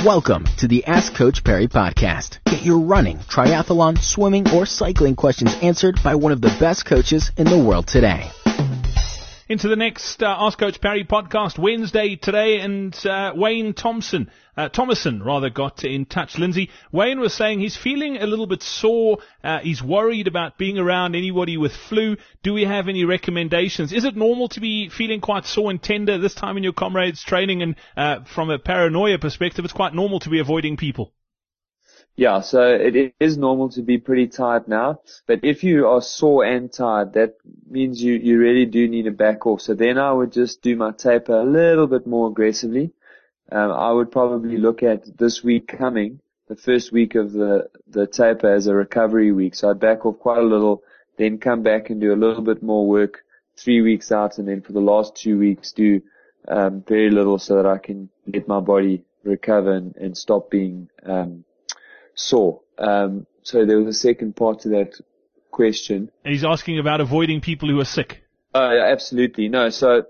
Welcome to the Ask Coach Perry podcast. Get your running, triathlon, swimming, or cycling questions answered by one of the best coaches in the world today. Into the next Ask Coach Perry podcast Wednesday today, and Wayne Thomason got in touch. Lindsay, Wayne was saying he's feeling a little bit sore. He's worried about being around anybody with flu. Do we have any recommendations? Is it normal to be feeling quite sore and tender this time in your comrades training? And from a paranoia perspective, it's quite normal to be avoiding people. Yeah, so it is normal to be pretty tired now, but if you are sore and tired, that means you really do need to back off. So then I would just do my taper a little bit more aggressively. I would probably look at this week coming, the first week of the taper, as a recovery week. So I'd back off quite a little, then come back and do a little bit more work 3 weeks out, and then for the last 2 weeks do very little so that I can let my body recover and stop being sore. So there was a second part to that question. He's asking about avoiding people who are sick. Yeah, absolutely. No, so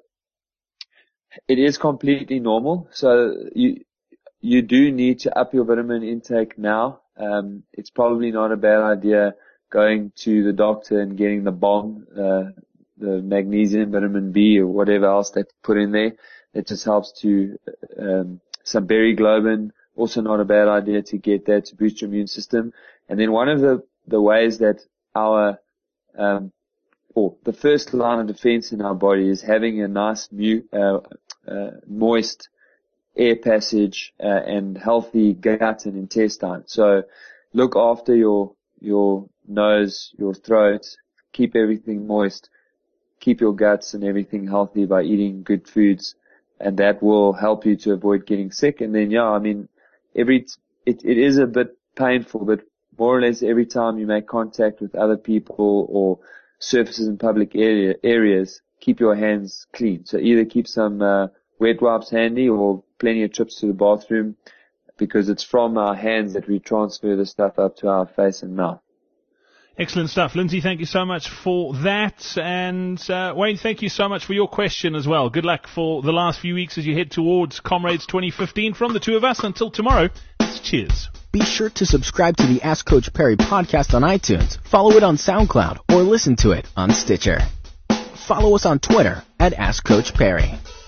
it is completely normal. So you do need to up your vitamin intake now. It's probably not a bad idea going to the doctor and getting the bomb, the magnesium, vitamin B, or whatever else they put in there. It just helps to some berry globin. Also not a bad idea to get that to boost your immune system. And then one of the ways that our, the first line of defense in our body is having a nice, moist air passage, and healthy gut and intestine. So look after your nose, your throat, keep everything moist, keep your guts and everything healthy by eating good foods, and that will help you to avoid getting sick. And then, yeah, I mean, it is a bit painful, but more or less every time you make contact with other people or surfaces in public areas, keep your hands clean. So either keep some wet wipes handy or plenty of trips to the bathroom, because it's from our hands that we transfer the stuff up to our face and mouth. Excellent stuff. Lindsay, thank you so much for that. And Wayne, thank you so much for your question as well. Good luck for the last few weeks as you head towards Comrades 2015. From the two of us, until tomorrow, cheers. Be sure to subscribe to the Ask Coach Perry podcast on iTunes, follow it on SoundCloud, or listen to it on Stitcher. Follow us on Twitter at Ask Coach Perry.